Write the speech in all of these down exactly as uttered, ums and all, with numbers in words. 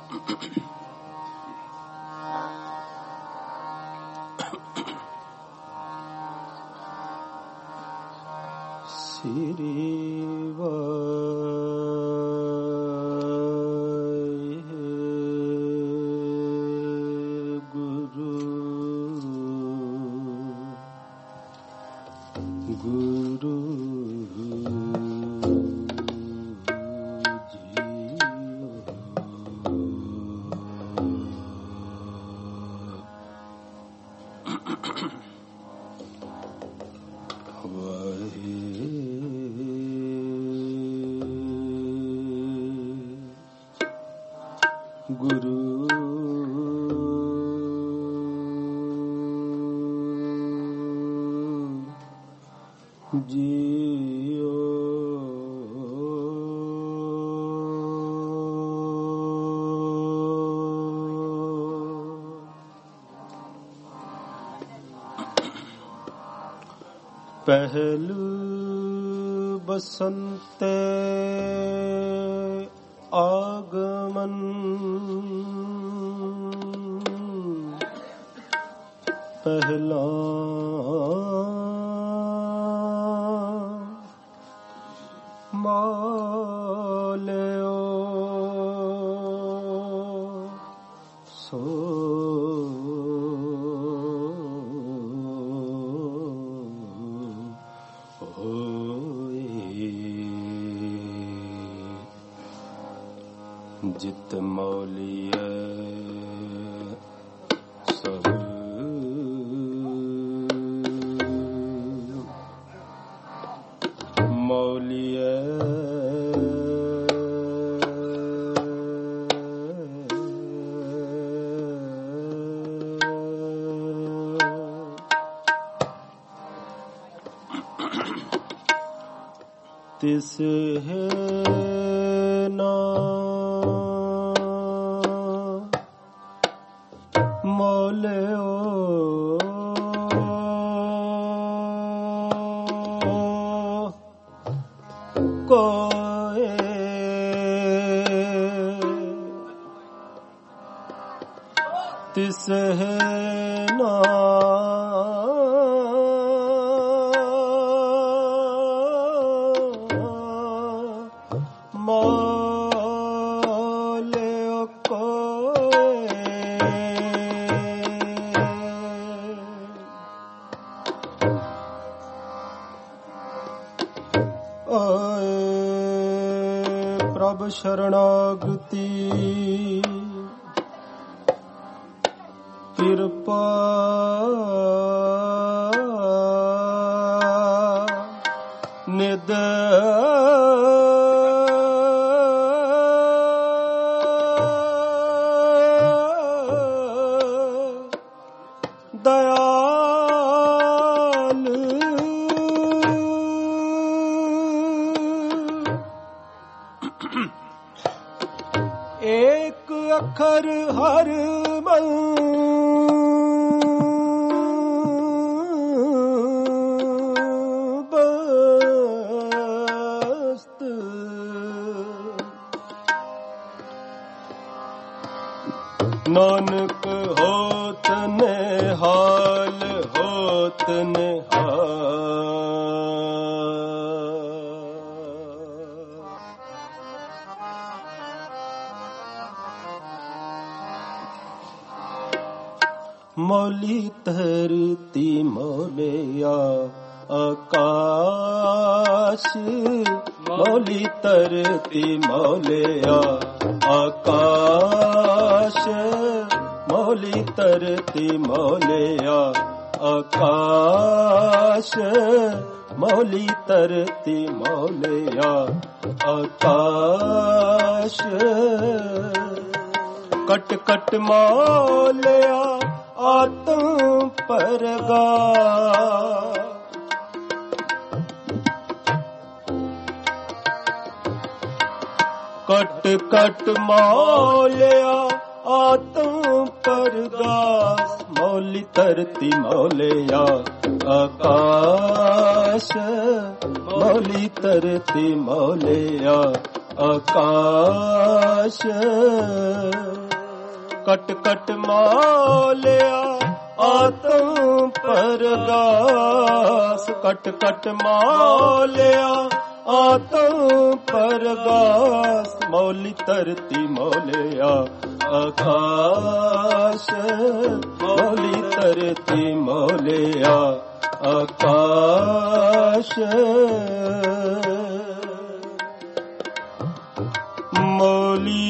ਪਹਿਲੂ ਬਸੰਤੇ ਆਗਮਨ ਪਹਿਲਾ ਮਾਲਿਓ ਸੋ ਜਿਤ ਮੌਲੀਐ ਸਭ ਮੌਲੀਐ ਤਿਸ ਹੈ ਨਾ ਮੌਲਿਓ ਕੋਏ ਤਿਸ ਹੈ ਨਾ ਮੌਲਿਓ ਪ੍ਰਭ ਸ਼ਰਣਾਗਤੀ ਕਿਰਪਾ ਨਿਦ ਦਇਆਲ ਏਕ ਅੱਖਰ ਹਰ ਮਨ ਬਸਤ ਨਾਨਕ ਹੋਤ ਨਿਹਾਲ ਹੋਤ ਮੌਲੀ ਧਰਤੀ ਮੌਲਿਆ ਆਕਾਸ਼ ਮੌਲੀ ਧਰਤੀ ਮੌਲਿਆ ਆਕਾਸ਼ ਮੌਲੀ ਧਰਤੀ ਮੌਲਿਆ ਆਕਾਸ਼ ਮੌਲੀ ਧਰਤੀ ਮੌਲਿਆ ਆਕਾਸ਼ ਕਟ ਕਟ ਮੌਲਿਆ ਆਤਮ ਪਰਗਾ ਕਟ ਕਟ ਮੌਲਿਆ ਆਤਮ ਪਰਗਾਸ ਮੌਲੀ ਧਰਤੀ ਮੌਲਿਆ ਆਕਾਸ਼ ਮੌਲੀ ਧਰਤੀ ਮੌਲਿਆ ਆਕਾਸ਼ कट कट मौलिया आत्म परगास कट कट मौलिया आत्म परगास मौली धरती मौलिया आकाश मौली धरती मौलिया आकाश मौली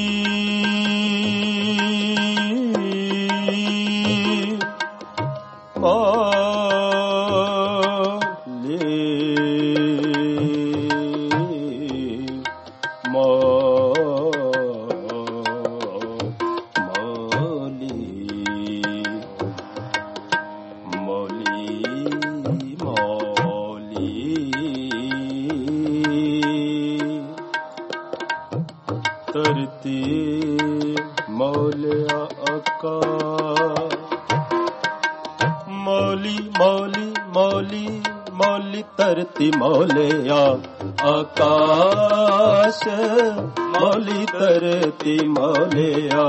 मौलिया आकाश मौली धरती मौलिया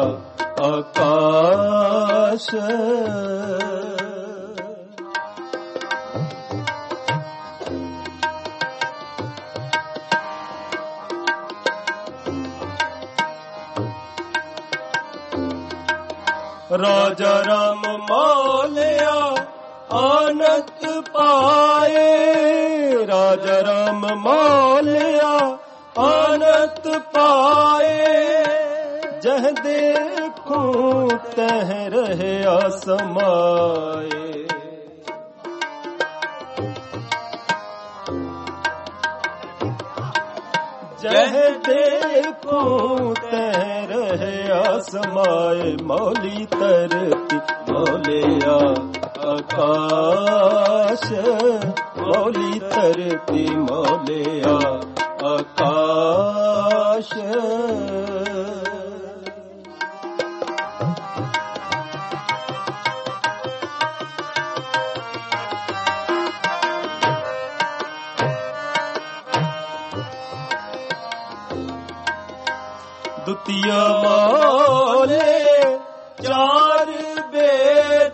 आकाश राजा राम मौलिया आनंद पाए राजा राम मौलिया आनंद पाए जह देखूं तह रहे आसमाए जह देखूं तह रहे आसमाए मौली धरती मौलिया आकाश मौली धरती मौलिया आकाश द्वितीय मौले चार वेद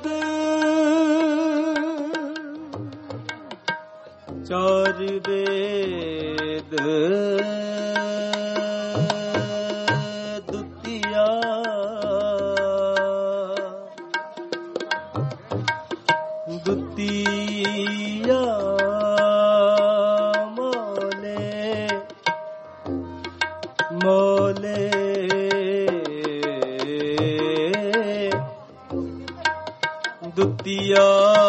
चार वेद द्वितीया द्वितीया मौले मौले द्वितीया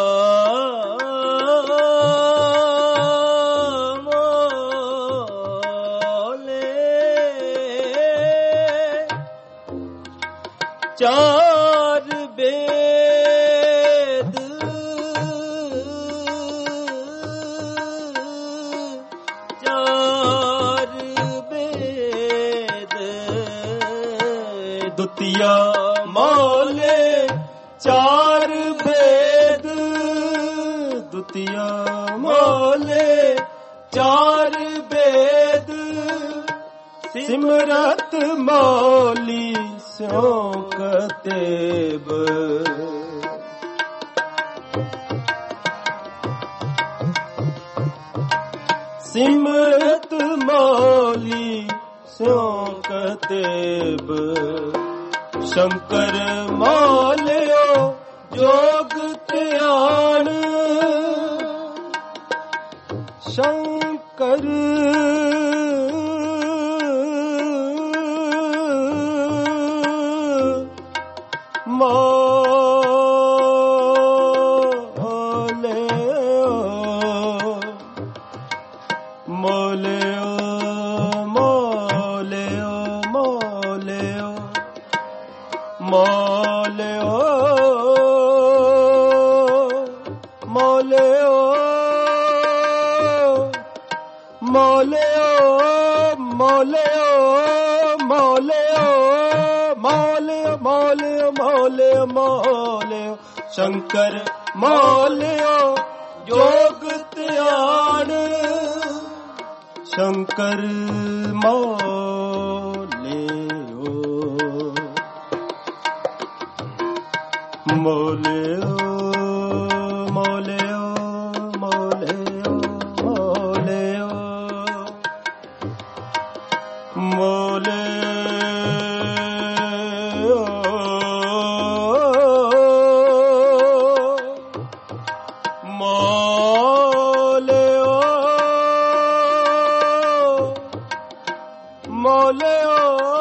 चार वेद चार वेद द्वितीया मौले चार वेद द्वितीया मौले चार वेद सिमरत मौली स्यों कतेब सिमरत मौली स्यों कतेब शंकर मौलियो जोग ध्यान शंकर शंकर मौलियो जोग ध्यान शंकर मौलियो ਮੋਲਿਓ ਮੋਲਿਓ ਮੋਲਿਓ ਮੋਲਿਓ ਮੋਲਿਓ ਮੋਲਿਓ ਮੋਲਿਓ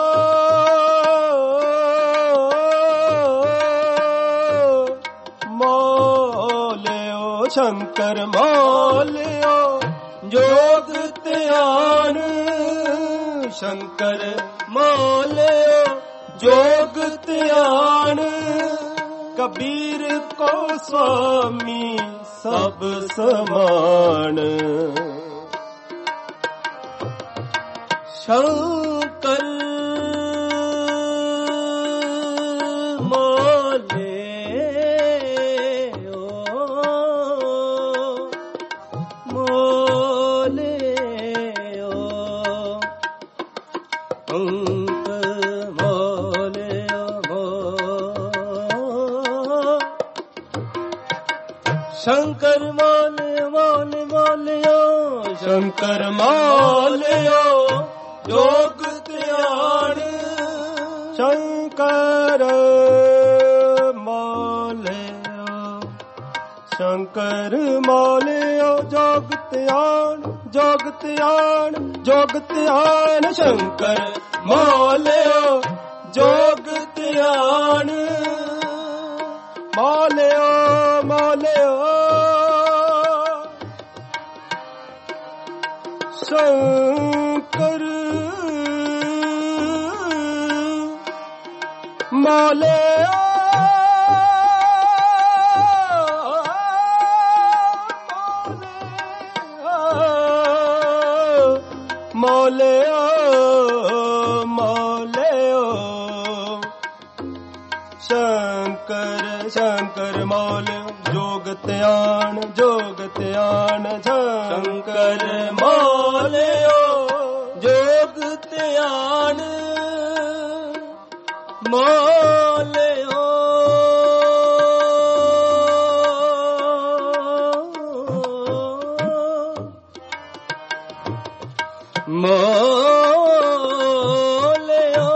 ਸ਼ੰਕਰ ਮੋਲਿਓ ਜੋਗ ਧਿਆਨ ਸ਼ੰਕਰ ਮੋਲਿਓ ਜੋਗ ਧਿਆਨ ਕਬੀਰ ਕੋ ਸੁਆਮੀ ਸਭ ਸਮਾਨ ਸ਼ੰਕਰ ਸ਼ੰਕਰ ਮੋਲਿਓ ਮੋਲਿਓ ਮੋਲਿਓ ਸ਼ੰਕਰ ਮੋਲਿਓ ਜੋਗ ਧਿਆਨ ਸ਼ੰਕਰ ਮੋਲਿਓ ਸ਼ੰਕਰ ਮੋਲਿਓ ਜੋਗ ਧਿਆਨ ਜੋਗ ਧਿਆਨ ਜੋਗ ਧਿਆਨ ਸ਼ੰਕਰ ਮੋਲਿਓ ਜੋਗ ਧਿਆਨ ਮੋਲਿਓ ਮੋਲਿਓ ਸ਼ੰਕਰ ਮੋਲਿਓ ਮੋਲਿਓ ਮੋਲਿਓ ਸ਼ੰਕਰ ਸ਼ੰਕਰ ਮੋਲਿਓ ਜੋਗ ਧਿਆਨ ਜੋਗ ਧਿਆਨ ਸ਼ੰਕਰ ਮੋਲਿਓ ਜੋਗ ਧਿਆਨ ਮੋਲਿਓ ਮੋਲਿਓ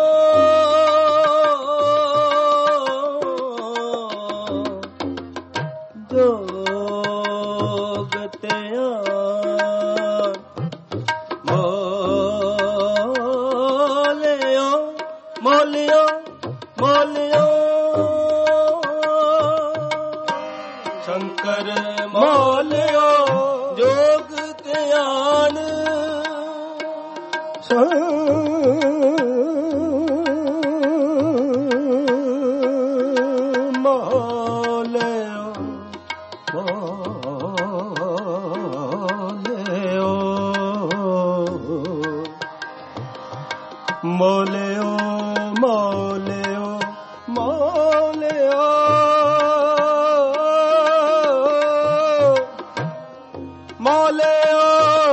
ਜੋਗ ਧਿਆਨ ਮੋਲਿਓ ਮੋਲਿਓ ਮੋਲਿਓ ਸ਼ੰਕਰ ਮੋਲਿਓ ਜੋਗ ਧਿਆਨ ਮੋਲਿਓ ਮੋਲਿਓ ਮੋਲਿਓ ਮੋਲਿਓ ਮੋਲਿਓ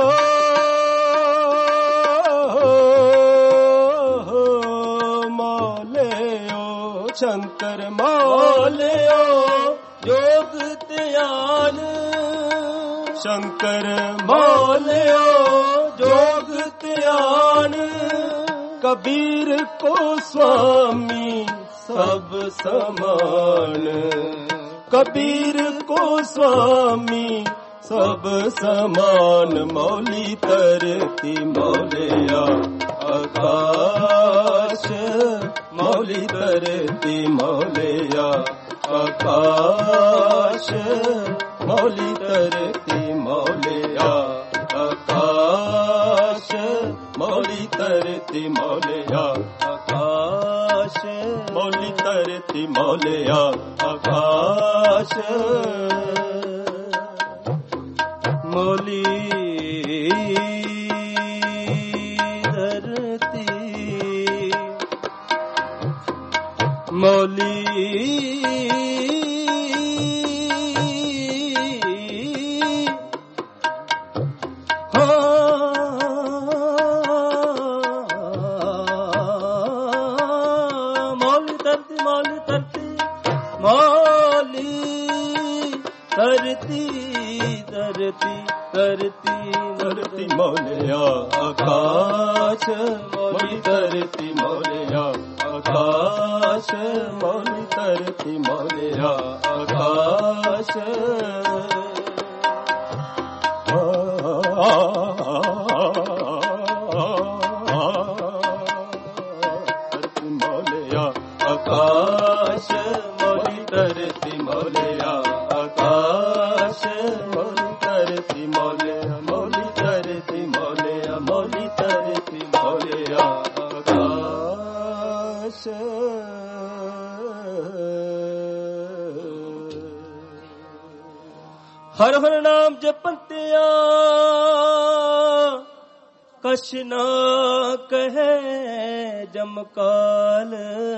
ਮੋਲਿਓ ਸ਼ੰਕਰ ਮੋਲਿਓ ਜੋਗ ਧਿਆਨ ਸ਼ੰਕਰ ਮੋਲਿਓ ਜੋਗ ਧਿਆਨ ਕਬੀਰ ਕੋ ਸੁਆਮੀ ਸਭ ਸਮਾਨ ਕਬੀਰ ਕੋ ਸੁਆਮੀ ਸਭ ਸਮਾਨ ਮੌਲੀ ਧਰਤੀ ਮੌਲਿਆ ਆਕਾਸ਼ ਮੌਲੀ ਧਰਤੀ ਮੌਲਿਆ ਆਕਾਸ਼ ਮੌਲੀ ਧਰਤੀ ਮੌਲਿਆ ਆਕਾਸ਼ ਮੌਲੀ ਧਰਤੀ ਮੌਲਿਆ ਆਕਾਸ਼ ਮੌਲੀ ਧਰਤੀ ਮੌਲਿਆ ਆਕਾਸ਼ ਮੌਲੀ ਧਰਤੀ ਮੌਲੀ ਮੌਲੀ ਧਰਤੀ ਮੌਲੀ ਧਰਤੀ ਮੌਲੀ ਧਰਤੀ ਧਰਤੀ ਧਰਤੀ ਧਰਤੀ ਮੋਲਿਆ ਆਕਾਸ਼ ਮੋਲੀ ਧਰਤੀ ਮੋਲਿਆ ਆਕਾਸ਼ ਮੋਲੀ ਧਰਤੀ ਮੋਲਿਆ ਆਕਾਸ਼ ਧਰਤੀ ਮੋਲਿਆ ਆਕਾਸ਼ ਮੋਲੀ ਧਰਤੀ ਮੋਲਿਆ ਆਕਾਸ਼ ਮੋਲੀ ਧਰਤੀ ਮੋਲਿਆ ਮੋਲੀ ਧਰਤੀ ਮੋਲਿਆ ਮੋਲੀ ਧਰਤੀ ਮੋਲਿਆ ਆਕਾਸ਼ ਹਰ ਹਰ ਨਾਮ ਜਪੰਤਿਆ ਕਛ ਨਾ ਕਹੇ ਜਮਕਾਲ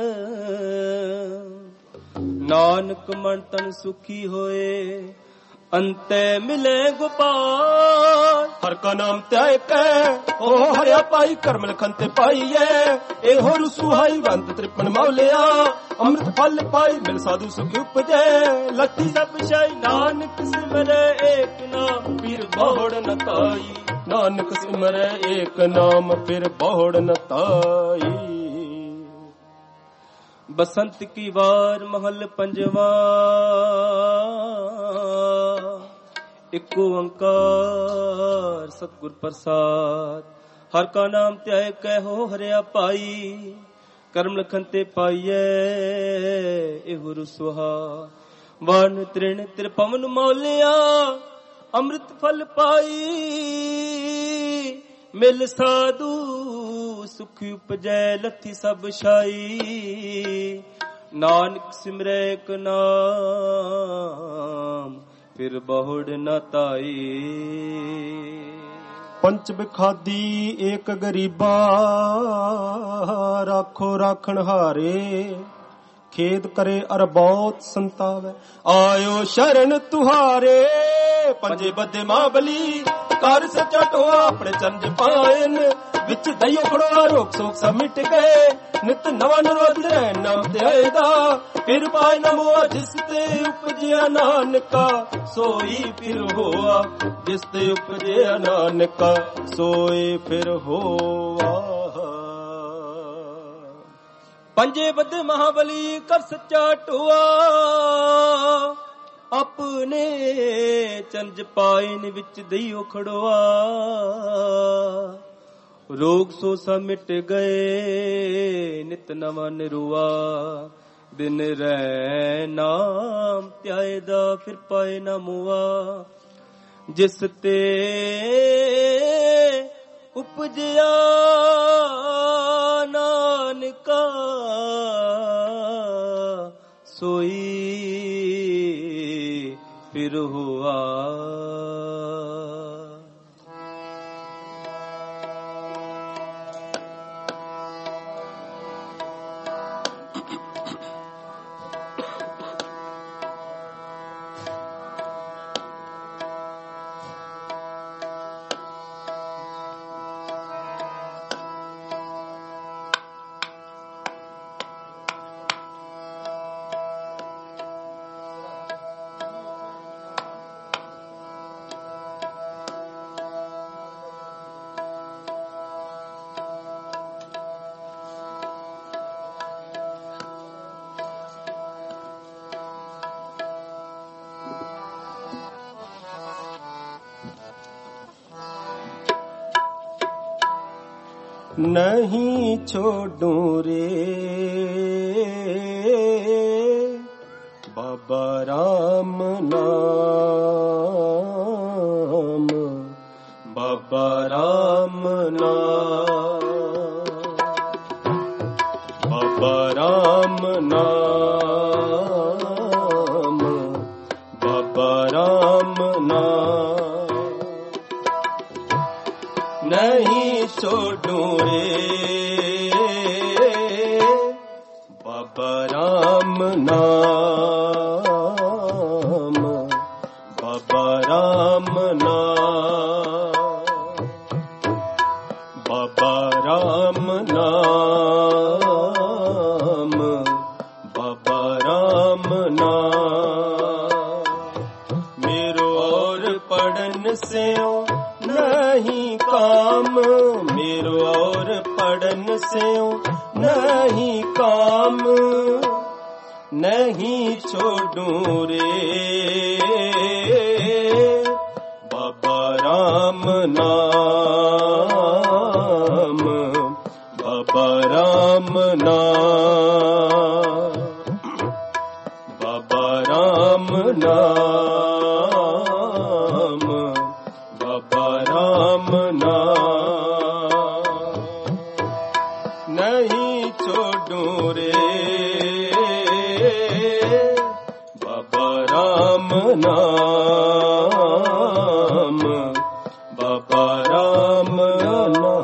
ਨਾਨਕ ਮਨ ਤਨ ਸੁਖੀ ਹੋਏ ਅੰਤੇ ਮਿਲੇ ਗੋਪਾਲ ਹਰ ਕਾ ਨਾਮ ਧਿਆਏ ਕੈ ਓ ਹਰਿਆ ਪਾਈ ਕਰਮ ਲਖਨ ਤੇ ਪਾਈਏ ਇਹੋ ਰਸੂਹਾਈ ਵੰਤ ਤ੍ਰਿਪਨ ਮੌਲਿਆ ਅੰਮ੍ਰਿਤ ਫਲ ਪਾਈ ਮਿਲ ਸਾਧੂ ਸੁਖ ਉਪਜੈ ਲੱਥੀ ਸਭ ਸ਼ਾਈ ਨਾਨਕ ਸਿਮਰੈ ਏਕ ਨਾਮ ਪੀਰ ਬਹੁੜ ਨ ਤਾਈ ਨਾਨਕ ਸਿਮਰੈ ਏਕ ਨਾਮ ਫਿਰ ਬਹੁੜ ਨ ਤਾਈ बसंत की वार महल पंजवा एक ओंकार सतगुर प्रसाद हर का नाम त्याय कहो हरिया पाई कर्म लखन ते पाइये एहु रुसुहा वन तृण त्रिपवन मौलिया अमृत फल पाई मिल साधु सुख उपजै लथी सब शाई नानक सिमरै एक नाम फिर बहुड़ न ताई पंच बिखादी एक गरीबा राखो राखण हारे खेद करे अर बहुत संतावे आयो शरण तुहारे पंजे बदे महाबली कर सच्चा टोआ अपने चंद पायन विच दइयो खड़ोआ रोक सोक सब मिट गए नित नवा नरोद रैन नाम ध्यायदा फिर पाए नमोआ जिसते उपजिया नानका सोई फिर होआ जिसते उपजिया नानका सोई फिर होआ पंजे बदे महाबली कर सच्चा टोआ अपने चंज पाइन विच दइयो खड़ोआ रोग सो सा मिट गए नित नवा निरुआ दिन रह नाम त्यायदा फिर पाए न मुआ जिस ते उपजया नानका सोई फिर हुआ नहीं छोड़ू रे बाबा राम नाम बाबा राम नाम बाबा राम नाम बाबा राम नाम नहीं छोड़ू रे बाबा राम नाम बाबा राम नाम बाबा राम नाम बाबा राम नाम से नहीं काम, नहीं छोड़ूं रे बाबा राम नाम, बाबा राम नाम, बाबा राम नाम, बाबा राम नाम, नहीं छोड़ूं रे बाबा राम नाम, बाबा राम नाम।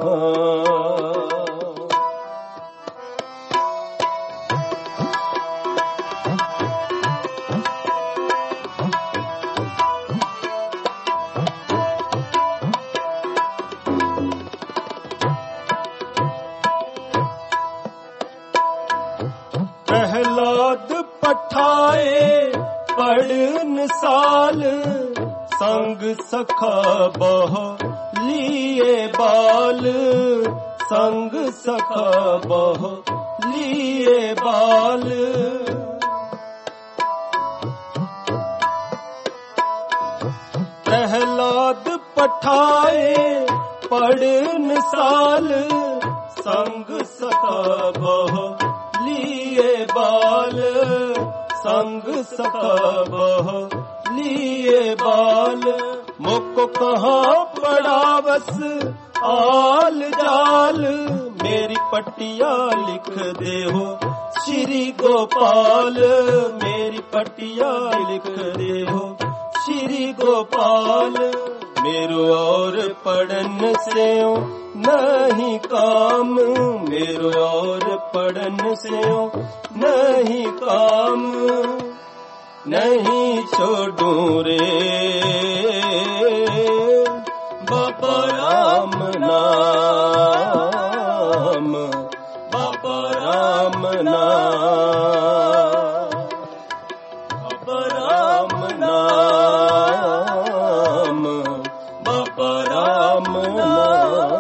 प्रहलाद पठाए पढ़न साल, संग सखा बह लिए बाल, संग सखा बह लिए बाल। प्रहलाद पठाए पढ़न साल, संग सखा बह लिए बाल, संग सखा बह लिए बाल। मुको कहाँ पड़ावस आल जाल, मेरी पटिया लिख दे हो श्री गोपाल, मेरी पटिया लिख दे हो श्री गोपाल। मेरो और पढ़न से नहीं काम, मेरो और पढ़न से नहीं काम, नहीं छोड़ूं रे बाबा राम नाम, बाबा राम नाम, बाबा राम नाम, बाबा राम नाम।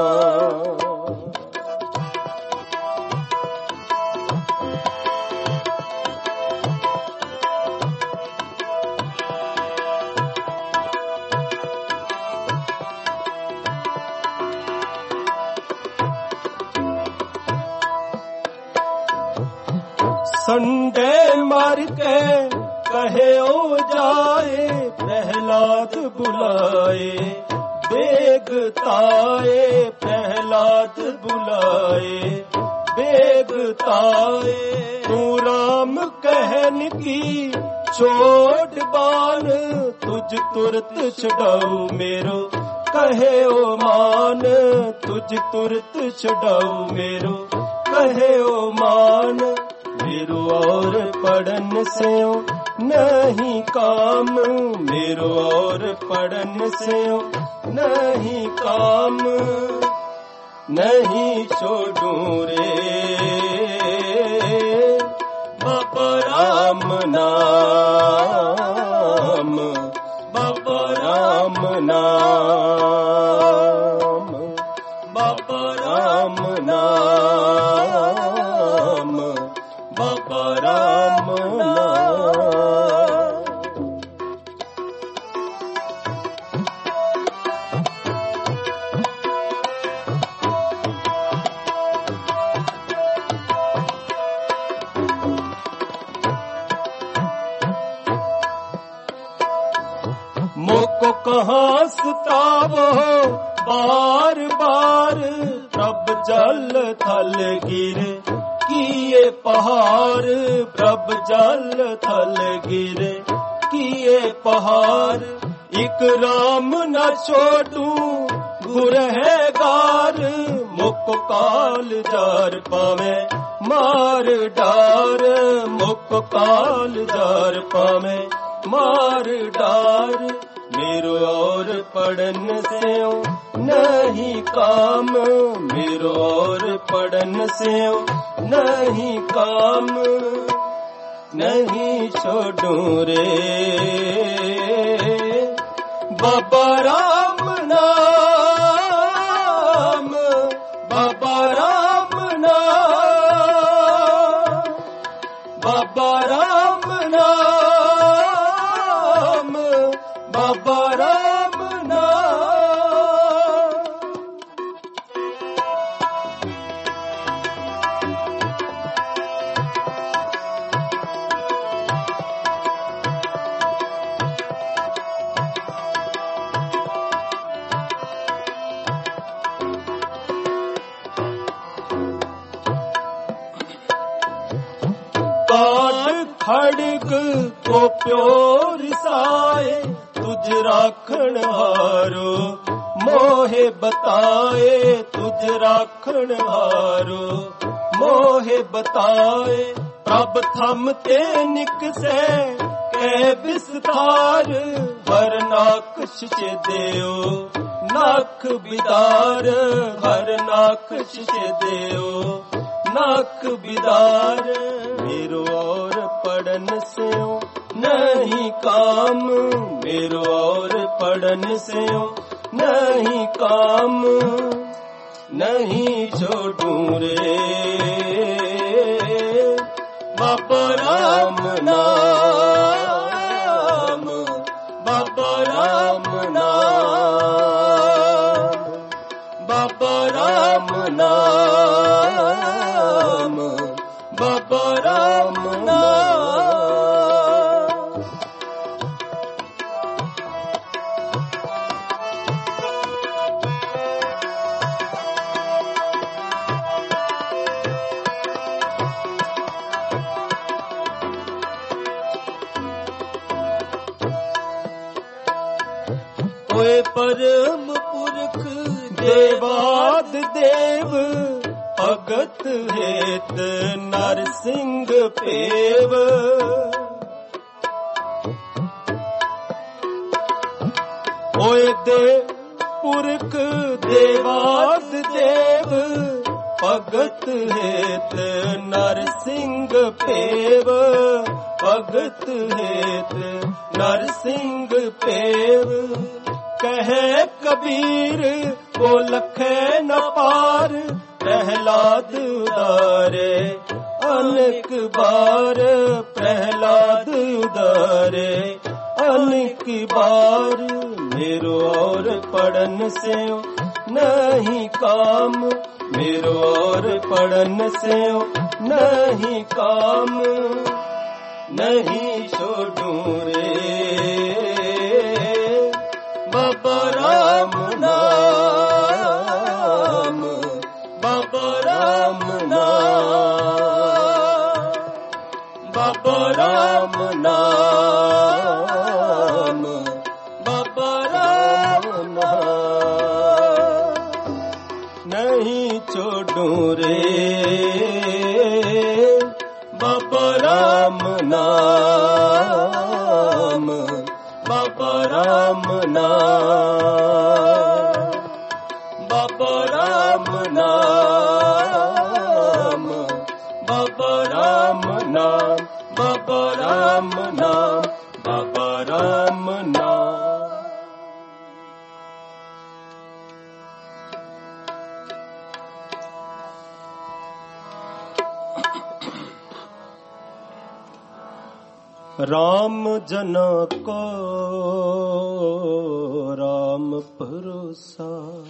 संडे मार के कहे ओ जाए, प्रहलाद बुलाए बेगताए, प्रहलाद बुलाए बेगताए। तू राम कहन की छोड़ बान, तुझ तुरत छुड़ाऊ मेरो कहे ओ मान, तुझ तुरत छुड़ाऊ मेरो कहे ओ मान। मेरो और पढ़न से नहीं काम, मेरो और पढ़न से नहीं काम, नहीं छोड़ूं रे बाबा राम नाम, बाबा राम नाम, बाबा राम नाम, बाबा राम नाम। मोको कहाँ सतावो बार बार, प्रभ जल थल गिर किए पहाड़, प्रभ जल थल गिर किए पहाड़। एक राम न छोड़ू गुरहगार, मुक काल जार पावे मार डार, मुक काल जार पावे मार डार। मेरो और पढ़न से नहीं काम, मेरो और पढ़न से नहीं काम, नहीं छोड़ूं रे बाबा राम नाम, बाबा राम ਬਾਬਾ ਰਾਮ ਨਾਮ, ਬਾਬਾ ਰਾਮ ਨਾਮ। खड़ग को प्योर साए तुझ राखण हारो, मोहे बताए तुझ राखण हारो, मोहे बताए। प्रभ थम ते निकसे कै विस्तार, हर नाकश चे देओ नाक बिदार, हर नाकश चे देओ नाक बिदार। मेरो और पढ़न से नहीं काम, मेरो और पढ़न से नहीं काम, नहीं छोड़ूं रे बाबा राम नाम, बाबा राम नाम, बाबा राम नाम, बाबा राम नाम। होए परम पुरख देवाद देव, भगत हेत नर सिंह पेव। होए दे पुरख देवाद देव, भगत हेत नर सिंह पेव, भगत हेत नर सिंह पेव। कहे कबीर को लखे न पार, प्रहलाद उदारे अनेक बार, प्रहलाद उदारे अनेक बार। मेरो और पढ़न से नहीं काम, मेरो और पढ़न से नहीं काम, नहीं छोड़ूं रे बाबा राम नाम, बाबा राम नाम, बाबा राम नाम, बाबा राम नाम। नहीं छोड़ूं रे बाबा राम नाम, बाबा राम नाम, बाबा राम नाम, बाबा राम नाम, बाबा राम नाम, बाबा राम नाम। राम जना को राम भरोसा,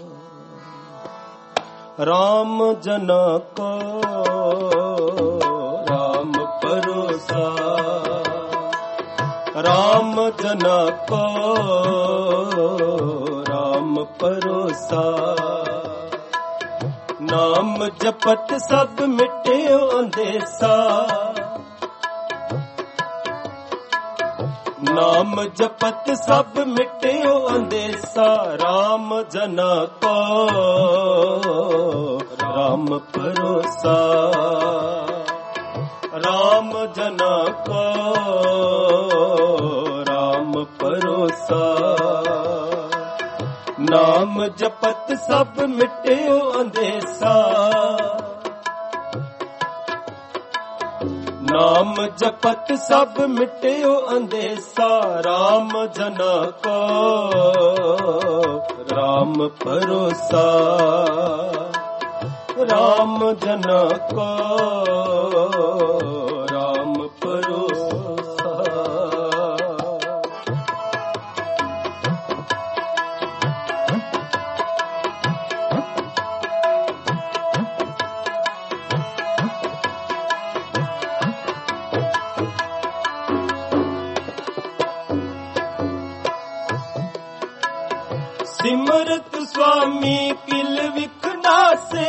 राम जना को राम भरोसा, राम जना को राम भरोसा। नाम जपत सब मिटे अंदेसा, नाम जपत सब मिट्यो अंदेसा। राम जना को राम भरोसा, राम जना को राम भरोसा। नाम जपत सब मिट्यो अंदेसा, नाम जपत सब मिट्यो अंदेसा। राम जना को राम भरोसा, राम जना को राम ਸਿਮਰਤ ਸੁਆਮੀ ਕਿਲ ਵਿਖਨਾਸੇ,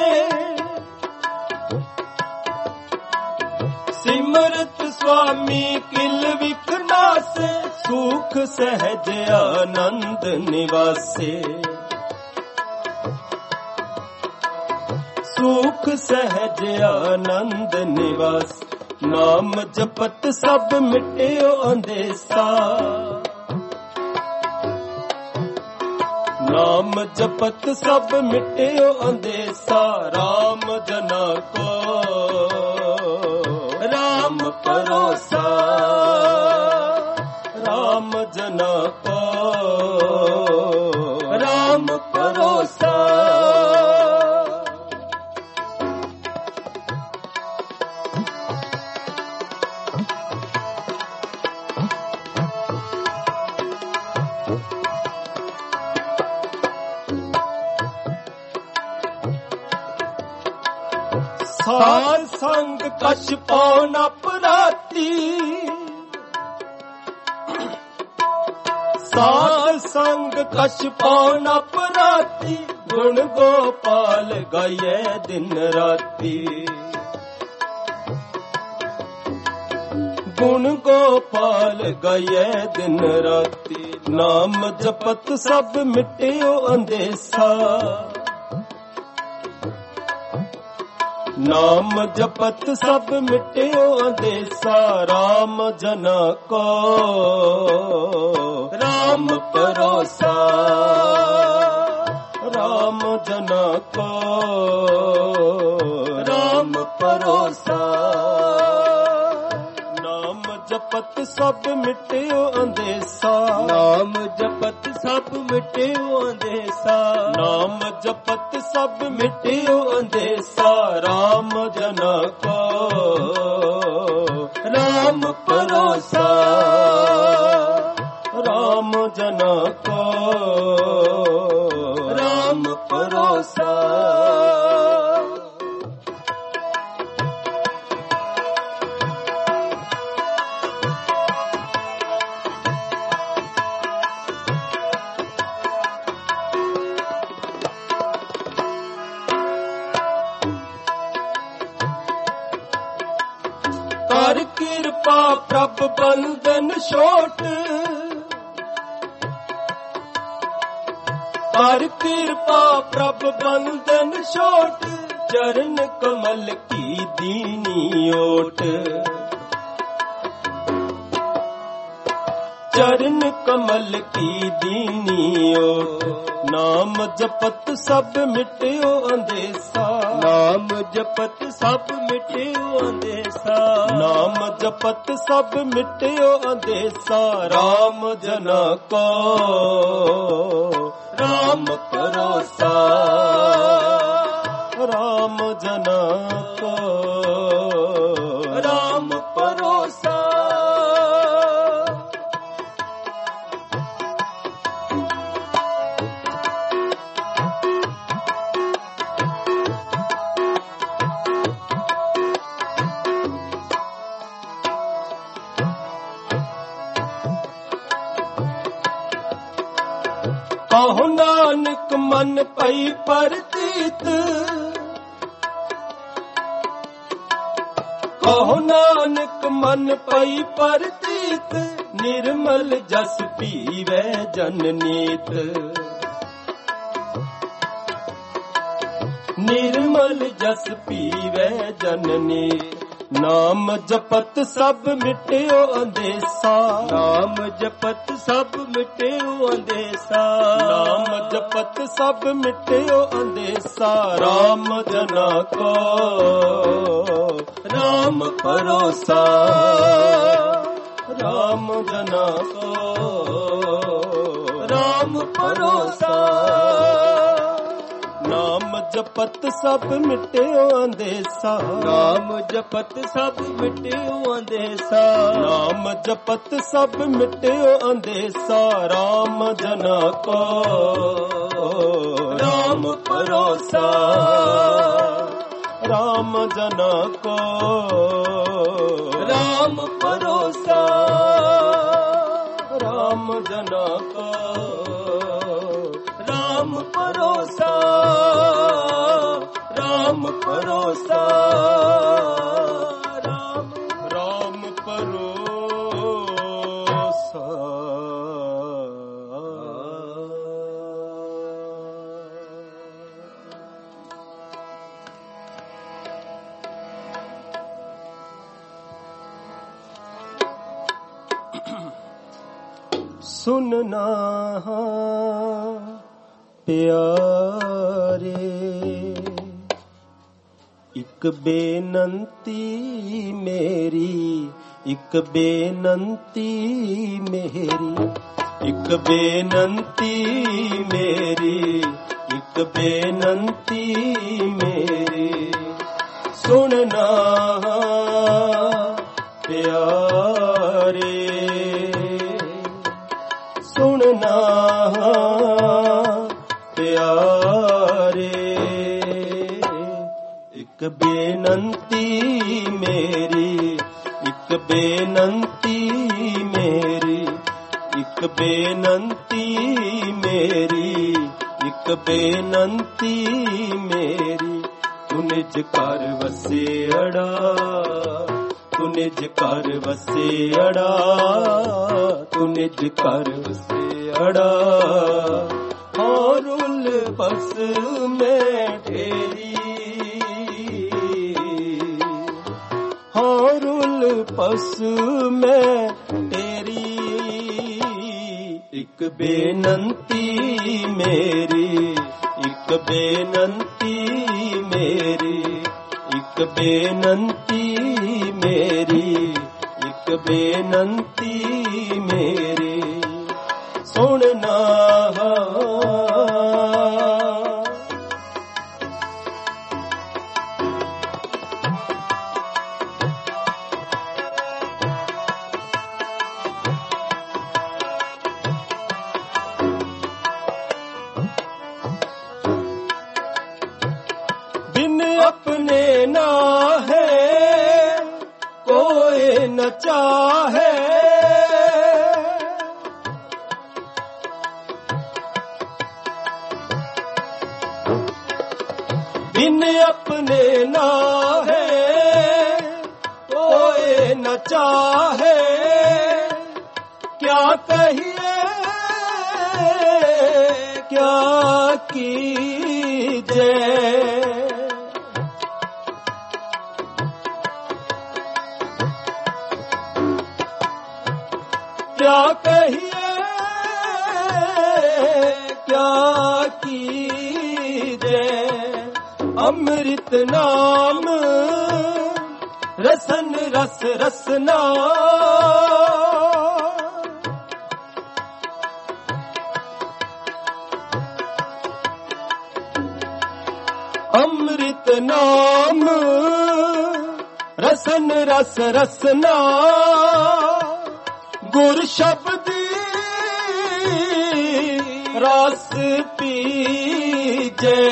ਸਿਮਰਤ ਸੁਆਮੀ ਕਿਲ ਵਿਖਨਾਸੇ, ਸੁਖ ਸਹਿਜ ਆਨੰਦ ਨਿਵਾਸੇ, ਸੁਖ ਸਹਿਜ ਆਨੰਦ ਨਿਵਾਸ। ਨਾਮ ਜਪਤ ਸਭ ਮਿਟਿਓ ਅੰਦੇਸਾ, ਨਾਮ ਜਪਤ ਸਭ ਮਿਟਿਓ ਅੰਦੇਸਾ। ਰਾਮ ਜਨਾ ਕੋ ਰਾਮ ਭਰੋਸਾ, ਰਾਮ ਜਨਾ ਕੋ ਰਾਮ ਭਰੋਸਾ। ਸਾਰ ਸੰਗ ਕਛ ਪਾਉ ਨ ਪਰਾਤੀ, ਸਾਰ ਸੰਗ ਕਛ ਪਾਉ ਨ ਪਰਾਤੀ, ਗੁਣ ਗੋਪਾਲ ਗਾਈਐ ਦਿਨ ਰਾਤੀ, ਗੁਣ ਗੋਪਾਲ ਗਾਈਐ ਦਿਨ ਰਾਤੀ। ਨਾਮ ਜਪਤ ਸਭ ਮਿਟਿਓ ਅੰਦੇਸਾ, ਨਾਮ ਜਪਤ ਸਭ ਮਿਟਿਓ ਅੰਦੇਸਾ। ਰਾਮ ਜਨਾ ਕੋ ਰਾਮ ਭਰੋਸਾ, ਰਾਮ ਜਨਾ ਕੋ ਰਾਮ ਭਰੋਸਾ। ਨਾਮ ਜਪਤ ਸਭ ਮਿਟਿਓ ਅੰਦੇਸਾ, ਨਾਮ ਜਪਤ ਸਭ ਮਿਟਿਓ ਅੰਦੇਸਾ, ਨਾਮ ਜਪਤ ਸਭ ਮਿਟਿਓ ਅੰਦੇਸਾ। ਰਾਮ ਜਨਾ ਕੋ ਰਾਮ ਭਰੋਸਾ, ਰਾਮ ਜਨਾ ਕੋ ਰਾਮ ਭਰੋਸਾ। ਕਰ ਕਿਰਪਾ ਪ੍ਰਭ ਬੰਧਨ ਛੋਟ, ਕਰ ਕਿਰਪਾ ਪ੍ਰਭ ਬੰਧਨ ਛੋਟ, ਚਰਨ ਕਮਲ ਕੀ ਦੀਨੀ ਓਟ, ਚਰਨ ਕਮਲ ਕੀ ਦੀਨੀ ਓਟ। ਨਾਮ ਜਪਤ ਸਭ ਮਿਟਿਓ ਅੰਦੇਸਾ, ਨਾਮ ਜਪਤ ਸਭ ਮਿਟਿਓ ਅੰਦੇਸਾ, ਨਾਮ ਜਪਤ ਸਭ ਮਿਟਿਓ ਅੰਦੇਸਾ। ਰਾਮ ਜਨਾ ਕੋ ਰਾਮ ਭਰੋਸਾ, ਰਾਮ ਜਨਾ ਕੋ ਰਾਮ ਭਰੋਸਾ। ਕਹੋ ਨਾਨਕ ਮਨ ਪਈ ਪਰਤੀਤ, ਕਹੋ ਨਾਨਕ ਮਨ ਪਈ ਪਰਤੀਤ, ਨਿਰਮਲ ਜਸ ਪੀਵੈ ਜਨ ਨੀਤ, ਨਿਰਮਲ ਜਸ ਪੀਵੈ ਜਨ ਨੀਤ। ਨਾਮ ਜਪਤ ਸਭ ਮਿਟਿਓ ਅੰਦੇਸਾ, ਨਾਮ ਜਪਤ ਸਭ ਮਿਟਿਓ ਅੰਦੇਸਾ, ਨਾਮ ਜਪਤ ਸਭ ਮਿਟਿਓ ਅੰਦੇਸਾ। ਰਾਮ ਜਨਾ ਕੋ ਰਾਮ ਭਰੋਸਾ, ਰਾਮ ਜਨਾ ਕੋ ਰਾਮ ਭਰੋਸਾ। ਨਾਮ ਜਪਤ ਸਭ ਮਿਟਿਓ ਅੰਦੇਸਾ, ਨਾਮ ਜਪਤ ਸਭ ਮਿਟਿਓ ਅੰਦੇਸਾ, ਨਾਮ ਜਪਤ ਸਭ ਮਿਟਿਓ ਅੰਦੇਸਾ। ਰਾਮ ਜਨਾ ਕੋ ਰਾਮ ਭਰੋਸਾ, ਰਾਮ ਜਨਾ ਕੋ ਰਾਮ ਭਰੋਸਾ, ਰਾਮ ਜਨਾ ਕੋ ਰਾਮ ਭਰੋਸਾ, ਰਾਮ ਭਰੋਸਾ, ਰਾਮ ਰਾਮ ਭਰੋਸਾ। ਸੁਨਨਾ ਪਿਆਰੇ, ਇੱਕ ਬੇਨੰਤੀ ਮੇਰੀ, ਇੱਕ ਬੇਨੰਤੀ ਮੇਰੀ, ਇੱਕ ਬੇਨੰਤੀ ਮੇਰੀ, ਇੱਕ ਬੇਨੰਤੀ ਮੇਰੀ। ਸੁਣਨਾ ਪਿਆਰੇ, ਸੁਣਨਾ ਪਿਆਰੇ, ਇੱਕ ਬੇਨੰਤੀ ਮੇਰੀ, ਇੱਕ ਬੇਨੰਤੀ ਮੇਰੀ, ਇੱਕ ਬੇਨੰਤੀ ਮੇਰੀ, ਇੱਕ ਬੇਨੰਤੀ ਮੇਰੀ। ਤੂੰ ਨਿਜ ਘਰ ਵਸਿਅੜਾ, ਤੂੰ ਨਿਜ ਘਰ ਵਸਿਅੜਾ, ਤੂੰ ਨਿਜ ਘਰ ਵਸਿਅੜਾ। ਹਾਂ ਰੁਲ ਬਸ ਮੈਂ ਢੇਰੀ, ਹਾਂ ਰੁਲ ਬਸ ਮੈਂ ਤੇਰੀ। ਇੱਕ ਬੇਨੰਤੀ ਮੇਰੀ, ਇੱਕ ਬੇਨੰਤੀ ਮੇਰੀ, ਇੱਕ ਬੇਨੰਤੀ ਮੇਰੀ, ਇੱਕ ਬੇਨੰਤੀ ਮੇਰੀ। ਸੁਣਨਾ बिन अपने ना है कोई न चाहे, बिन अपने ना है कोई न चाहे। क्या कहिए क्या कीजे, क्या कहिए क्या कीजे। अमृत नाम रसन रस रसना, अमृत नाम रसन रस रसना। गुर शब्दी रस पीजे,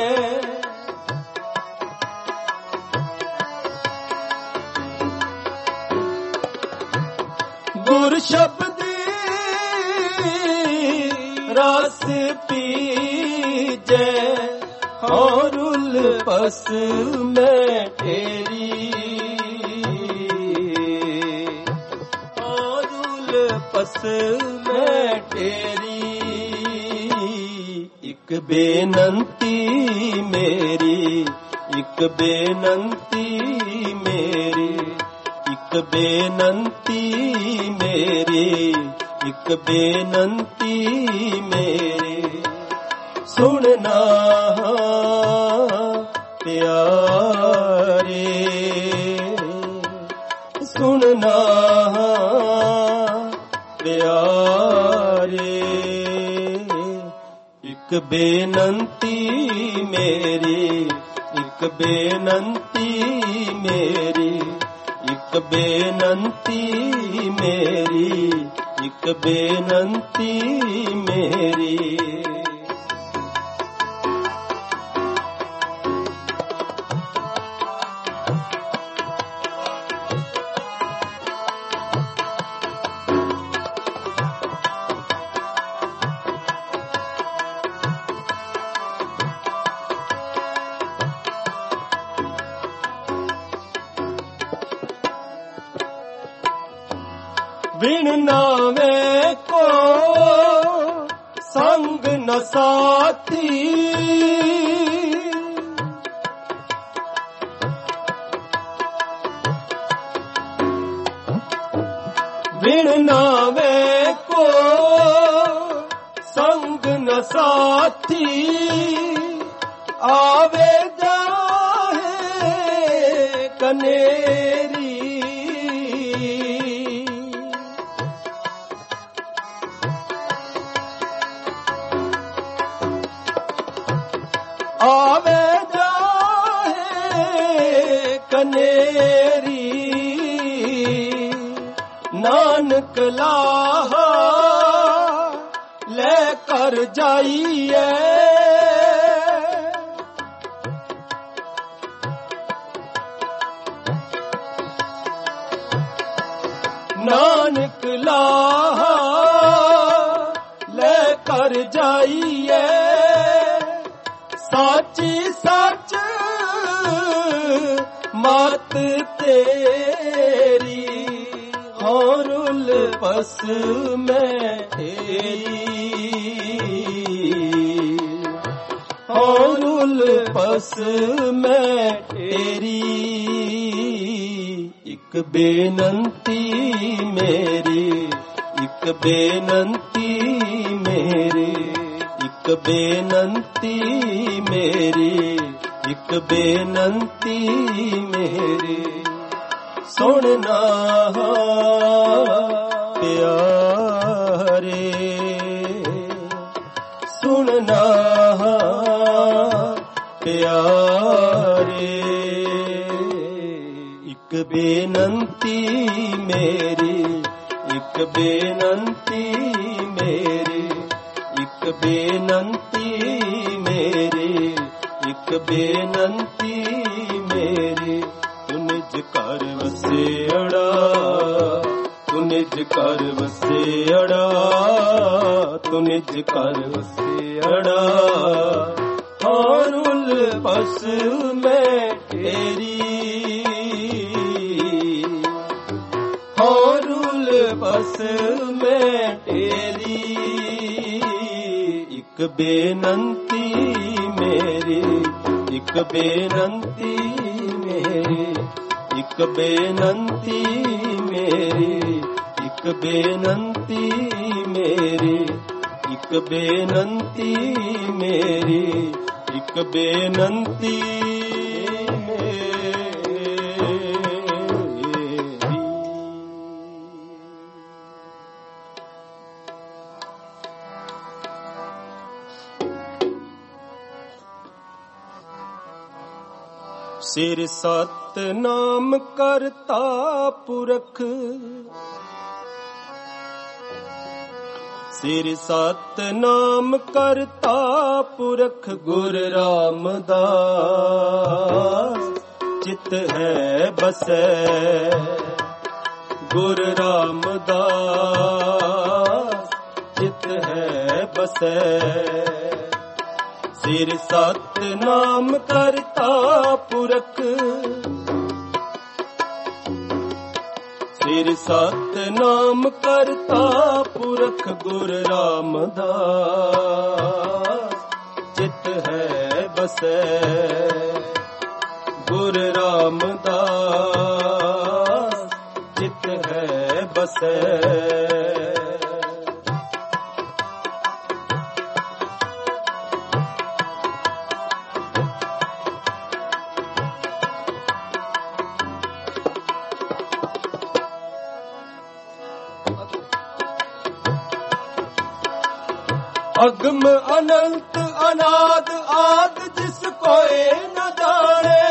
गुर शब्दी रस पीजे। और उल्पस में तेरी, पस में तेरी। एक बेनंती मेरी, एक बेनंती मेरी, एक बेनंती मेरी, एक बेनंती मेरी। सुनना प्यारे, सुनना प्यारे। एक बेनंती मेरी, एक बेनंती मेरी, एक बेनंती मेरी, एक बेनंती मेरी। बिन नावे को संग न साथी, बिन नावे को संग न साथी, आवे जाहे कनेरी, आवे जाहे कनेरी, नानक लाहा ले कर जाइए, नानक लाहा ले कर जाइए, साची सच मत तेरी, होरुल बस में तेरी, होरुल बस में तेरी, एक बेनंती मेरी, एक बेनंती मेरी, एक बेनंती मेरी, एक बेनंती मेरी, सुनना प्यारे, सुनना प्यारे, एक बेनंती मेरी, एक बेनंती मेरी, एक बेनंती मेरी, एक बेनंती मेरी, तू निज कर वसेड़ा, तू निज कर वसेड़ा, तू निज कर वसेड़ा, होरुल बस में तेरी, होरुल बस में तेरी, एक बेनंती मेरी, एक बेनंती मेरी, एक बेनंती मेरी, एक बेनंती मेरी, एक बेनंती मेरी, एक बेनंती सिर सत नाम करता पुरख, सिर सत नाम करता पुरख, गुर रामदास चित है बसै, गुर रामदास चित है बसै, सिर सत नाम करता पुरख, सिर सत नाम करता पुरख, गुर रामदास चित है बसै, गुर रामदास चित है बसै, अगम अनंत अनाद आद जिस कोई न जाने,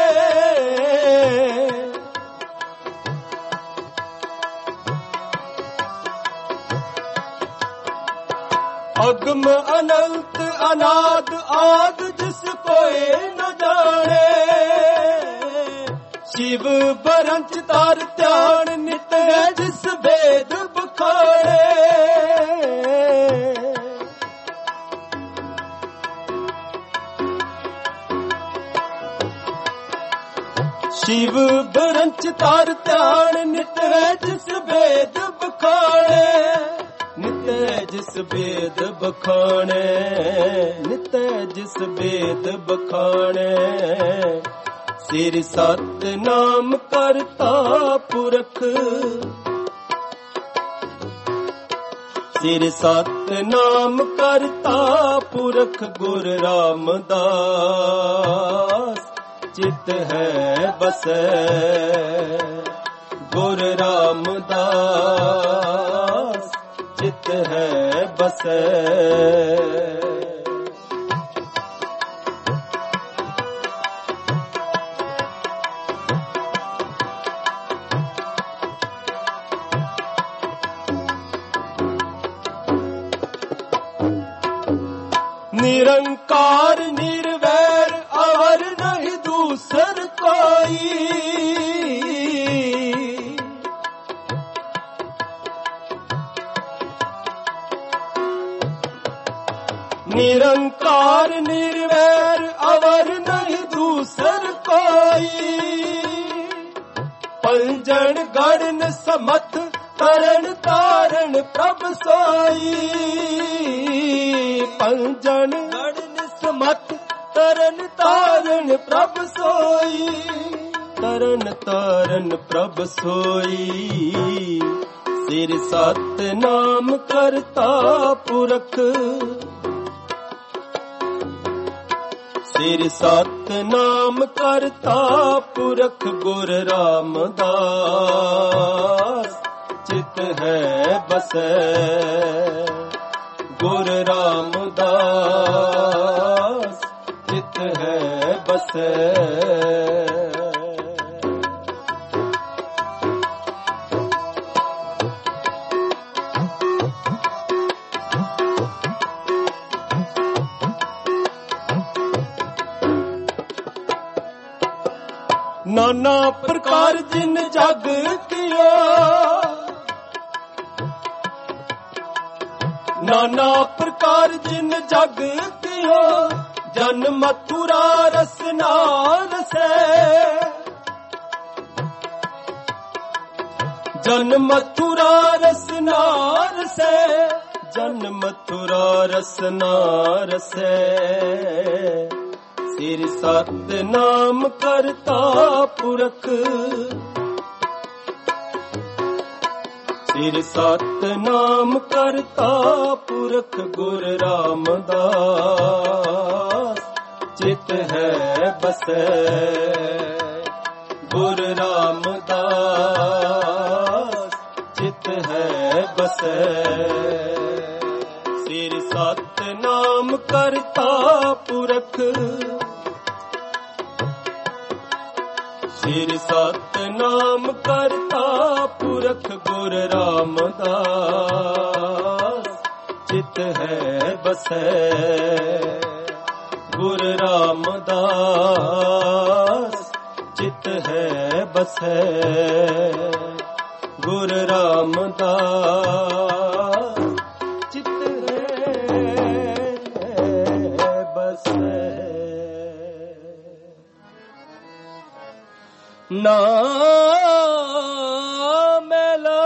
अगम अनंत अनाद आद जिस कोई न जाने, शिव बरंच तार ध्यान नित है जिस भेद बखाने, शिव ਬਰੰਚ ਤਾਰ ਧਿਆਨ ਨਿਤ ਹੈ ਜਿਸ ਭੇਦ ਬਖਾਣੇ ਨਿਤ ਹੈ ਜਿਸ ਭੇਦ ਬਖਾਣੇ ਨਿਤ ਹੈ ਜਿਸ ਭੇਦ ਬਖਾਣੇ ਸਿਰ ਸਤਿਨਾਮ ਕਰਤਾ ਪੁਰਖ ਸਿਰ ਸਤਿਨਾਮ ਕਰਤਾ ਪੁਰਖ ਗੁਰ ਰਾਮਦਾਸ ਚਿਤ ਹੈ ਬਸੈ ਗੁਰ ਰਾਮਦਾਸ ਚਿਤ ਹੈ ਬਸੈ ਨਿਰੰਕਾਰ ਨਿਰਵੈਰ ਅਵਰ ਨਹੀਂ ਦੂਸਰ ਕੋਈ ਨਿਰੰਕਾਰ ਨਿਰਵੈਰ ਅਵਰ ਨਹੀਂ ਦੂਸਰ ਕੋਈ ਪੰਜਣ ਗੜਨ ਸਮਤ ਤਰਨ ਤਾਰਨ ਪ੍ਰਭ ਸੋਈ ਪੰਜਣ ਗੜਨ ਸਮਤ ਤਰਨ ਤਾਰਨ ਪ੍ਰਭ ਸੋਈ ਤਰਨ ਤਾਰਨ ਪ੍ਰਭ ਸੋਈ ਸਿਰ ਸਤਿਨਾਮ ਕਰਤਾ ਪੁਰਖ ਸਿਰ ਸਤਿਨਾਮ ਕਰਤਾ ਪੁਰਖ ਗੁਰ ਰਾਮਦਾਸ ਚਿਤ ਹੈ ਬਸੈ ਗੁਰ ਰਾਮਦਾਸ ਚਿਤ ਹੈ ਬਸੈ ਨਾਨਾ ਪ੍ਰਕਾਰ ਜਿਨ ਜਗ ਕੀਆ ਨਾਨਾ ਪ੍ਰਕਾਰ ਜਿਨ ਜਗ ਕੀਆ ਜਨ ਮਥੁਰਾ ਰਸਨਾ ਰਸੈ ਜਨ ਮਥੁਰਾ ਰਸਨਾ ਰਸੈ ਜਨ ਮਥੁਰਾ ਰਸਨਾ ਰਸੈ ਸਿਰ ਸਤਿਨਾਮ ਕਰਤਾ ਪੁਰਖ ਸਿਰ ਸਤਿਨਾਮ ਕਰਤਾ ਪੁਰਖ ਗੁਰ ਰਾਮਦਾਸ ਚਿਤ ਹੈ ਬਸੈ ਗੁਰ ਰਾਮਦਾਸ ਚਿਤ ਹੈ ਬਸੈ ਸਿਰ ਸਤਿਨਾਮ ਕਰਤਾ ਪੁਰਖ ਸਿਰ ਸਤਿਨਾਮ ਕਰਤਾ ਪੁਰਖ ਗੁਰ ਰਾਮਦਾਸ ਚਿਤ ਹੈ ਬਸੈ ਗੁਰ ਰਾਮਦਾਸ ਚਿਤ ਹੈ ਬਸੈ ਗੁਰ ਰਾਮਦਾਸ ਚਿਤ ਹੈ ਬਸੈ ਨਾ ਮੈਲਾ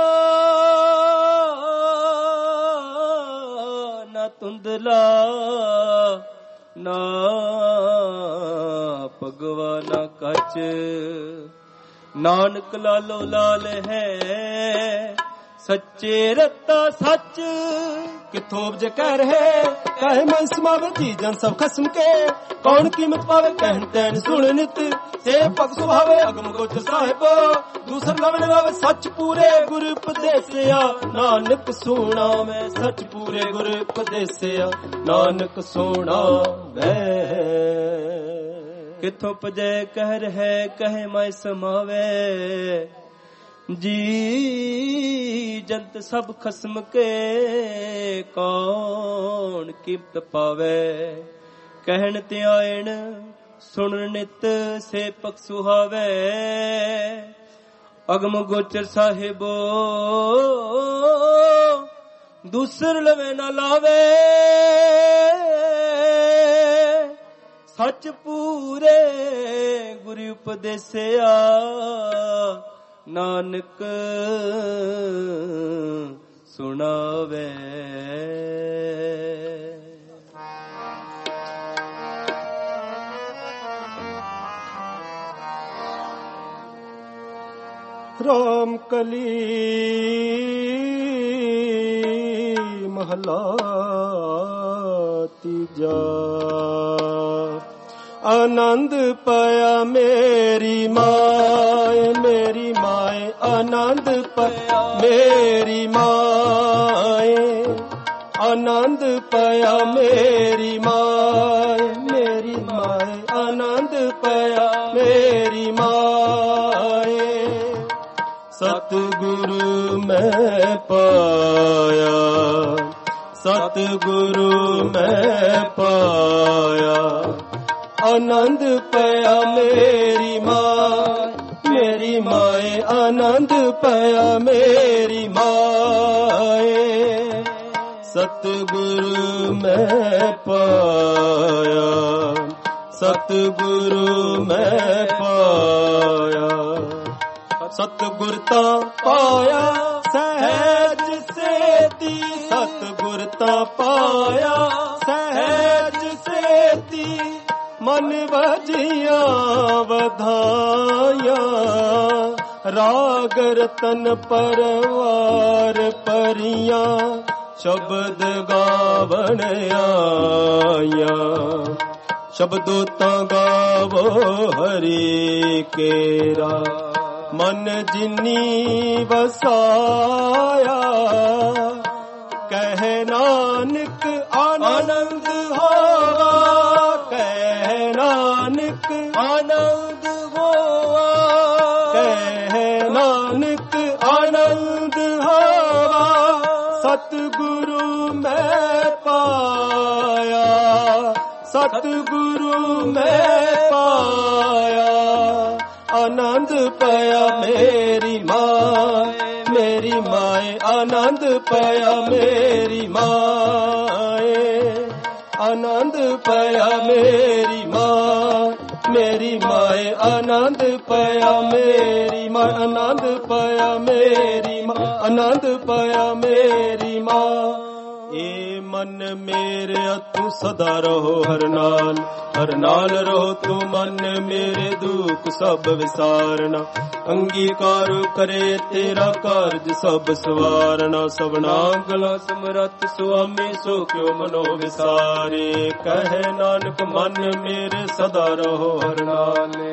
ਨਾ ਤੁੰਦਲਾ ਨਾ ਭਗਵਾ ਨਾ ਕੱਚ ਨਾਨਕ ਲਾਲੋ ਲਾਲ ਹੈ ਸੱਚੇ ਰਤਾ ਸੱਚ ਕਿਥੋਂ ਉਪਜੇ ਕਹਿ ਰਹੇ ਕਹੇ ਮਨ ਸਮਾਵੇ ਜੀ ਜਨ ਸਭ ਖਸਮ ਕੇ ਕੌਣ ਕੀਮਤ ਪਾਵੇ ਕਹਿਣ ਤੈਨ ਸੁਣ ਨਿਤ ਸੇ ਭਗ ਸੁਭਾਵੇ ਅਗਮ ਗੋਚ ਸਾਹਿਬ ਦੂਸਰ ਲਵਣ ਲਾਵੇ ਸੱਚ ਪੂਰੇ ਗੁਰ ਉਪਦੇਸਿਆ ਨਾਨਕ ਸੋਣਾ ਮੈਂ ਸੱਚ ਪੂਰੇ ਗੁਰ ਉਪਦੇਸਿਆ ਨਾਨਕ ਸੋਣਾ ਮੈਂ ਕਿਥੋਂ ਪਜੈ ਕਹਿ ਰਹੇ ਕਹੇ ਮੈਂ ਸਮਾਵੇ ਜੀ ਜੰਤ ਸਭ ਖਸਮ ਕੇ ਕੌਣ ਕੀਮਤ ਪਾਵੇ ਕਹਿਣ ਤੇ ਆਇਣ ਸੁਣਨ ਨਿਤ ਸੇ ਪਖ ਸੁਹਾਵੇ ਅਗਮ ਗੋਚਰ ਸਾਹਿਬੋ ਦੂਸਰ ਲਵੇ ਨਾ ਲਾਵੇ ਸੱਚ ਪੂਰੇ ਪੂਰੇ ਗੁਰੂ ਉਪਦੇਸਿਆ ਨਾਨਕ ਸੁਣਾਵੇ। ਰਾਮ ਕਲੀ ਮਹਲਾ ਤੀਜਾ। ਆਨੰਦ ਪਾਇਆ ਮੇਰੀ ਮਾਏ ਮੇਰੀ ਮਾਏ ਆਨੰਦ ਪਾਇਆ ਮੇਰੀ ਮਾਏ ਆਨੰਦ ਪਾਇਆ ਮੇਰੀ ਮਾਏ ਮੇਰੀ ਮਾਏ ਆਨੰਦ ਪਾਇਆ ਮੇਰੀ ਮਾਏ। ਸਤਿਗੁਰੂ ਮੈਂ ਪਾਇਆ ਸਤਿਗੁਰੂ ਮੈਂ ਪਾਇਆ ਆਨੰਦ ਪਾਇਆ ਮੇਰੀ ਮਾਏ ਮੇਰੀ ਮਾਏ ਆਨੰਦ ਪਾਇਆ ਮੇਰੀ ਮਾਏ। ਸਤਿਗੁਰੂ ਮੈਂ ਪਾਇਆ ਸਤਿਗੁਰੂ ਮੈਂ ਪਾਇਆ। ਸਤਿਗੁਰ ਤਾਂ ਪਾਇਆ ਸਹਿਜ ਸੇਤੀ ਸਤਿਗੁਰ ਤਾਂ ਪਾਇਆ ਸਹਿਜ ਸੇਤੀ ਮਨ ਵਜੀਆਂ ਵਧਾਈਆਂ ਰਾਗ ਰਤਨ ਪਰਵਾਰ ਪਰੀਆਂ ਸ਼ਬਦ ਗਾਵਣ ਆਈਆਂ। ਸ਼ਬਦੋ ਤਾਂ ਗਾਵੋ ਹਰੀ ਕੇਰਾ ਮਨ ਜਿਨੀ ਵਸਾਇਆ ਕਹਿ ਨਾਨਕ ਆਨੰਦ ਹੋਵਾ ਕਹਿ ਨਾਨਕ ਆਨੰਦ ਹੋਵਾ ਕਹਿ ਨਾਨਕ ਆਨੰਦ ਹੋਵਾ। ਸਤਿਗੁਰੂ ਮੈਂ ਪਾਇਆ ਸਤਿਗੁਰੂ ਮੈਂ ਪਾਇਆ ਆਨੰਦ ਪਾਇਆ ਮੇਰੀ ਮਾਏ ਮੇਰੀ ਮਾਏ ਆਨੰਦ ਪਾਇਆ ਮੇਰੀ ਮਾਏ ਆਨੰਦ ਪਾਇਆ ਮੇਰੀ ਮਾਂ ਮੇਰੀ ਮਾਏ ਆਨੰਦ ਪਾਇਆ ਮੇਰੀ ਮਾਂ ਆਨੰਦ ਪਾਇਆ ਮੇਰੀ ਮਾਂ ਆਨੰਦ ਪਾਇਆ ਮੇਰੀ ਮਾਂ। ਏ ਮਨ ਮੇਰੇ ਤੂੰ ਸਦਾ ਰਹੋ ਹਰ ਨਾਲ ਹਰ ਨਾਲ ਰਹੋ ਤੂੰ ਮਨ ਮੇਰੇ ਦੁੱਖ ਸਭ ਵਿਸਾਰਨਾ ਅੰਗੀਕਾਰ ਕਰੇ ਤੇਰਾ ਕਾਰਜ ਸਭ ਸਵਾਰਨਾ। ਸਭਨਾ ਗਲਾ ਸਮਰੱਥ ਸੁਆਮੀ ਸੋ ਕਿਉ ਮਨੋ ਵਿਸਾਰੇ ਕਹੇ ਨਾਨਕ ਮਨ ਮੇਰੇ ਸਦਾ ਰਹੋ ਹਰ ਨਾਲੇ।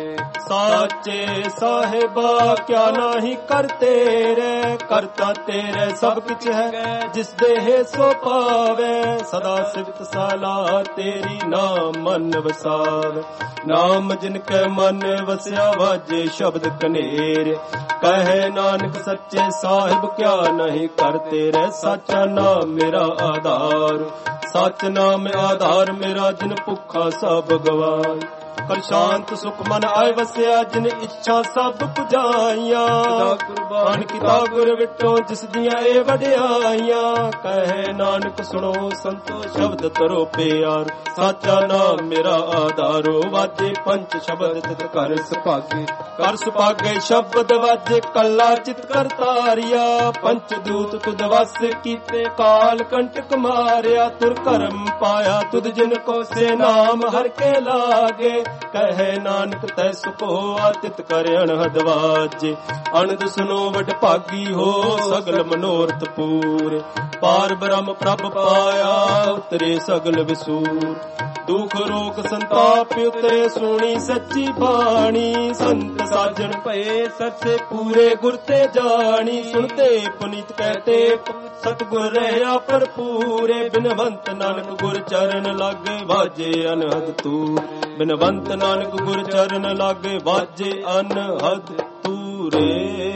ਸਾਚੇ ਸਾਹਿਬਾ ਕਿਆ ਨਾਹੀ ਕਰ ਤੇਰੇ ਕਰਤਾ ਤੇਰੇ ਸਭ ਕਿਛ ਹੈ ਜਿਸ ਦੇਹ ਸੋ ਪਾਵੇ ਸਦਾ ਸਿਫਤ ਸਾਲਾ ਤੇਰੀ ਨਾਮ ਮਨ ਵਸਾਵੇ। ਨਾਮ ਜਿਨ ਕੈ ਮਨ ਵਸਿਆ ਵਾਜੇ ਸ਼ਬਦ ਕਨੇਰ ਕਹੇ ਨਾਨਕ ਸੱਚੇ ਸਾਹਿਬ ਕਿਆ ਨਹੀਂ ਕਰ ਤੇਰੇ ਸਾਚਾ ਨਾਮ ਮੇਰਾ ਆਧਾਰ ਸੱਚ ਨਾਮ ਆਧਾਰ ਮੇਰਾ ਜਿਨ ਭੁੱਖਾ ਸਭ ਗਵਾਏ। ਕਰ ਸ਼ਾਂਤ ਸੁਖ ਮਨ ਆਏ ਵਸਿਆ ਜਿਨ ਇੱਛਾ ਸਭ ਪੁਜਾਈਆਂ ਕੁਰਬਾਨ ਕੀਤਾ ਗੁਰ ਵਿਟੋ ਜਿਸ ਦੀਆਂ ਇਹ ਵਡਿਆਈਆਂ ਕਹੇ ਨਾਨਕ ਸੁਣੋ ਸੰਤੋ ਸ਼ਬਦ ਤਰੋ ਪਿਆਰ ਸਾਚਾ ਨਾਮ ਮੇਰਾ ਆਧਾਰੋ ਵਾਜੇ ਪੰਚ ਸ਼ਬਦ ਤਿਤ ਕਰ ਸੁਭਾਗੇ ਕਰ ਸੁਭਾਗੇ ਸ਼ਬਦ ਵਾਜੇ ਕੱਲਾ ਚਿਤ ਕਰ ਤਾਰਿਆ ਪੰਚ ਦੂਤ ਤੁਧ ਵਸ ਕੀਤੇ ਕਾਲ ਕੰਟਕ ਮਾਰਿਆ ਤੁਰ ਕਰਮ ਪਾਇਆ ਤੁਧ ਜਿਨ ਕੋ ਸੇ ਨਾਮ ਹਰ ਕੇ ਲਾਗੇ ਕਹੇ ਨਾਨਕ ਤੈ ਸੁਖੋ ਆਤਿਤ ਕਰ ਅਨਹਦ ਵਾਜੇ ਅਨੰਦ ਸੁਨੋ ਵਡ ਭਾਗੀ ਹੋ ਸਗਲ ਮਨੋਰਥ ਪੂਰੇ ਪਾਰ ਬ੍ਰਹਮ ਪ੍ਰਭ ਪਾਇਆ ਉਤਰੇ ਸਗਲ ਵਿਸੂਰ ਦੁਖ ਰੋਗ ਸੰਤਾਪ ਉਤਰੇ ਸੁਣੀ ਸੱਚੀ ਬਾਣੀ ਸੰਤ ਸਾਜਣ ਭਏ ਸੱਚੇ ਪੂਰੇ ਗੁਰ ਤੇ ਜਾਣੀ ਸੁਣਤੇ ਪੁਨੀਤ ਕਹਤੇ ਸਤਿਗੁਰ ਰਹਿਆ ਭਰਪੂਰੇ ਬਿਨਵੰਤ ਨਾਨਕ ਗੁਰ ਚਰਨ ਲਾਗੇ ਵਾਜੇ ਅਨਹਦ ਤੂਰ ਬਿਨਵੰਤ ਨਾਨਕ ਗੁਰ ਚਰਨ ਲਾਗੇ ਵਾਜੇ ਅਨਹਦ ਤੂਰੇ।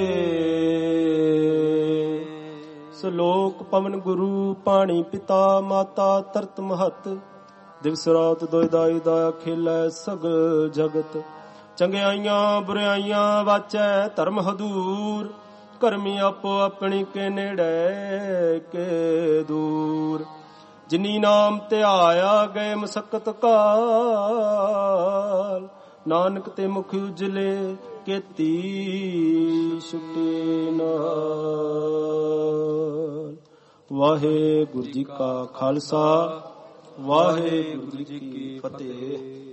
ਸ਼ਲੋਕ ਪਵਨ ਗੁਰੂ ਪਾਣੀ ਪਿਤਾ ਮਾਤਾ ਤਰਤ ਮਹਤ ਦਿਵਸ ਰਾਤ ਦੋਇ ਦਾਈ ਦਾ ਖੇਲੈ ਸਗਲ ਜਗਤ ਚੰਗਿਆਈਆਂ ਬੁਰਾਈਆਂ ਵਾਚੈ ਧਰਮ ਹਦੂਰ ਕਰਮੀ ਆਪੋ ਆਪਣੀ ਕੇ ਨੇੜੇ ਕੇ ਦੂਰ ਜਿਨੀ ਨਾਮ ਧਿਆਇਆ ਗਏ ਮਸਕਤ ਕਾਲ ਨਾਨਕ ਤੇ ਮੁਖ ਉਜਲੇ ਕੀਤੀ ਛੁਟੇ ਨਾਲ। ਵਾਹਿਗੁਰੂ ਜੀ ਕਾ ਖਾਲਸਾ, ਵਾਹਿਗੁਰੂ ਜੀ ਕੀ ਫਤਿਹ।